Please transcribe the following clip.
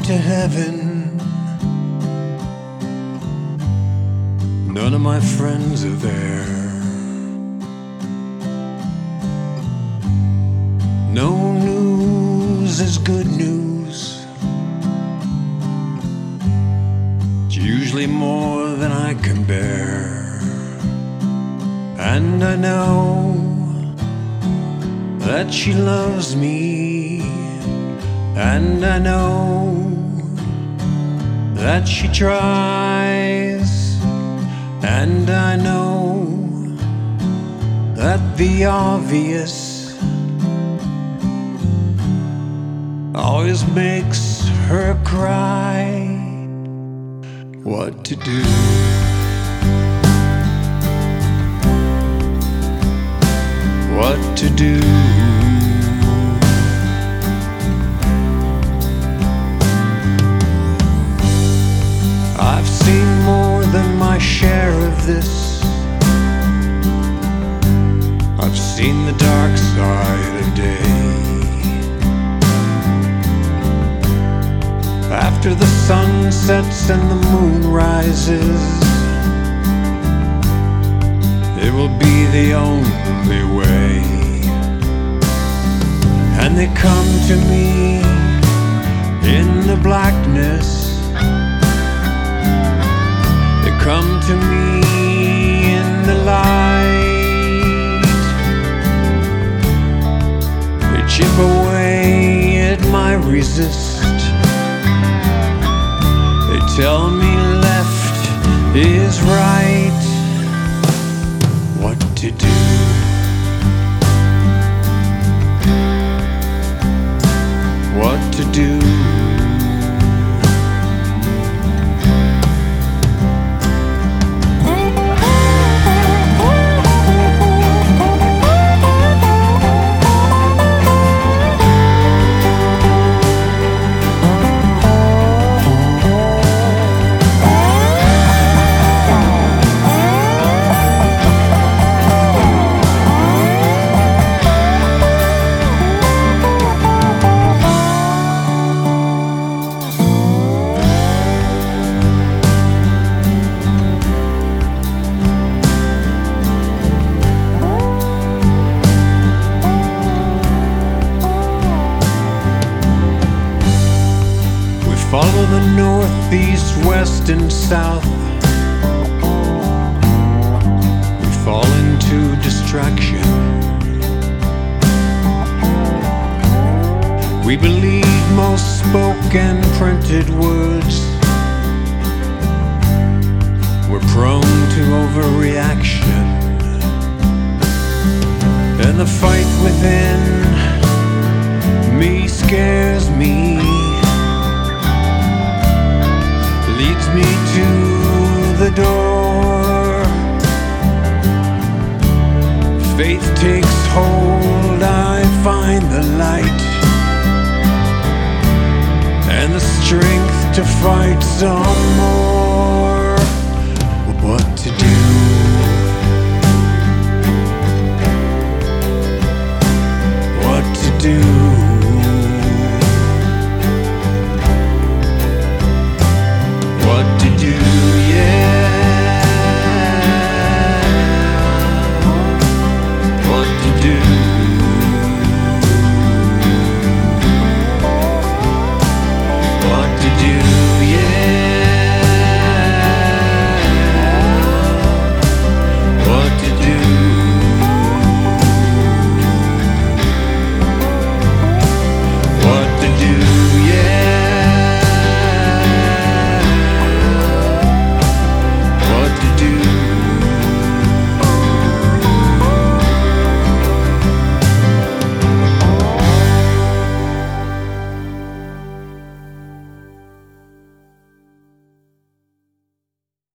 to heaven. None of my friends are there. No news is good news. It's usually more than I can bear. And I know that she loves me. And I know that she tries. And I know that the obvious always makes her cry. What to do? What to do? I've seen more than my share of this. I've seen the dark side of day. After the sun sets and the moon rises, it will be the only way. And they come to me in the blackness. They come to me in the light. They chip away at my resist. They tell me left is right. What to do? What to do? Follow the north, east, west, and south. We fall into distraction. We believe most spoken printed words. We're prone to overreaction. And the fight within me scares me. Leads me to the door. Faith takes hold, I find the light and the strength to fight some more. What to do? What to do?